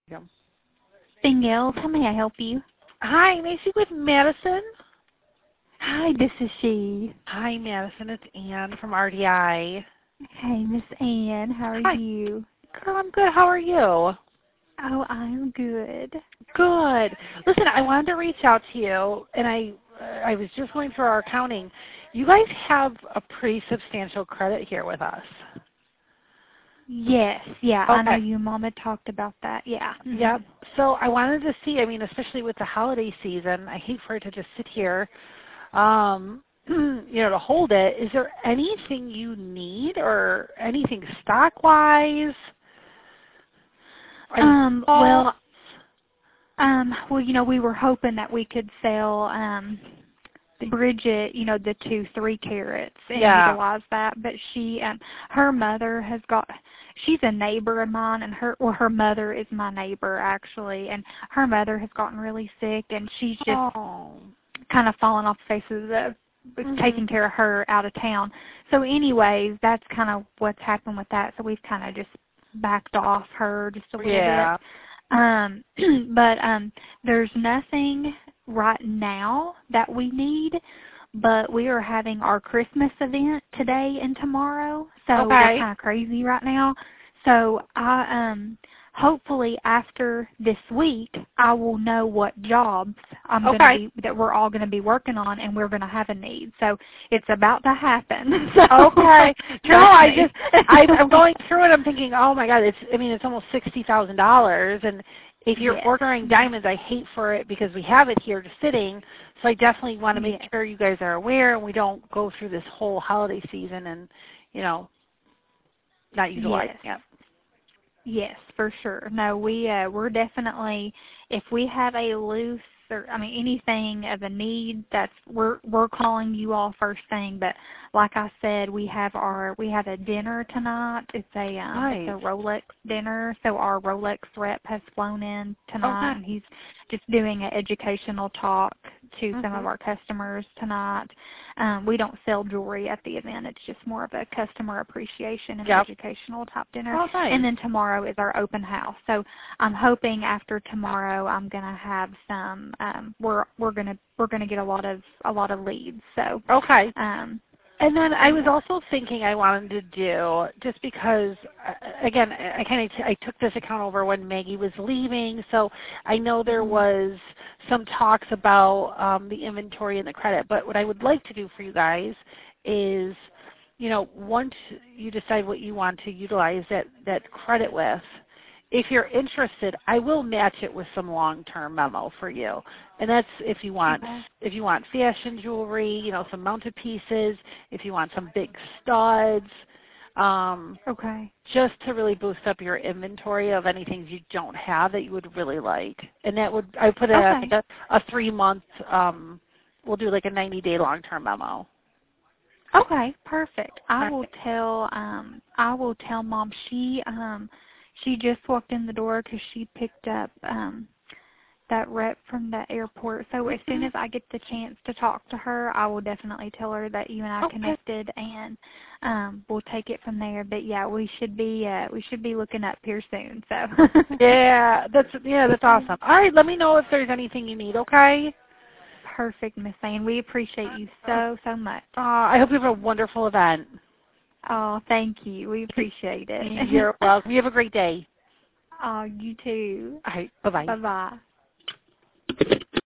Yeah. Danielle, how may I help you? Hi, may I speak with Madison? Hi, this is she. Hi, Madison. It's Ann from RDI. Hey, Miss Ann, how are Hi. you? Girl, I'm good. How are you? Oh, I'm good. Good. Listen, I wanted to reach out to you, and I was just going through our accounting. You guys have a pretty substantial credit here with us. Yes, yeah, I know Okay. you and Mama talked about that, yeah. Yep. So I wanted to see, I mean, especially with the holiday season, I hate for it to just sit here, to hold it. Is there anything you need or anything stock-wise? Any Well, thoughts? we were hoping that we could sell Bridget, the 2 3 carats and Yeah. utilize that. But her mother has got, she's a neighbor of mine, and her mother is my neighbor actually, and her mother has gotten really sick, and she's just kind of fallen off the face of the taking care of her out of town. So anyways, that's kind of what's happened with that. So we've kind of just backed off her just a little Yeah. bit. But there's nothing right now that we need, but we are having our Christmas event today and tomorrow. So Okay. we're kind of crazy right now. So hopefully after this week, I will know what jobs that we're all gonna be working on, and we're gonna have a need. So it's about to happen. So, Okay. No, I'm going through it. I'm thinking, oh my God, it's almost $60,000, and if you're ordering diamonds, I hate for it because we have it here just sitting. So I definitely want to make sure you guys are aware, and we don't go through this whole holiday season and not utilize it. Yes, for sure. No, we're definitely, if we have a loose or anything of a need, we're calling you all first thing. But like I said, we have a dinner tonight. It's a Rolex dinner. So our Rolex rep has flown in tonight, and he's just doing an educational talk to some of our customers tonight. We don't sell jewelry at the event. It's just more of a customer appreciation and educational type dinner. Oh, nice. And then tomorrow is our open house. So I'm hoping after tomorrow I'm gonna have some. We're gonna get a lot of leads. So okay. And then I was also thinking I wanted to do, just because, again, I took this account over when Maggie was leaving, so I know there was some talks about the inventory and the credit. But what I would like to do for you guys is, once you decide what you want to utilize that credit with, if you're interested, I will match it with some long-term memo for you. And that's if you want fashion jewelry, some mounted pieces, if you want some big studs, just to really boost up your inventory of anything you don't have that you would really like. And I put it at a 3-month, we'll do like a 90-day long-term memo. Okay, perfect. I will tell Mom. She just walked in the door because she picked up that rep from the airport. So as soon as I get the chance to talk to her, I will definitely tell her that you and I connected, and we'll take it from there. But yeah, we should be looking up here soon. So that's awesome. All right, let me know if there's anything you need. Okay. Perfect, Miss Ann. We appreciate you so much. I hope you have a wonderful event. Oh, thank you. We appreciate it. You're welcome. You have a great day. Oh, you too. All right. Bye-bye. Bye-bye.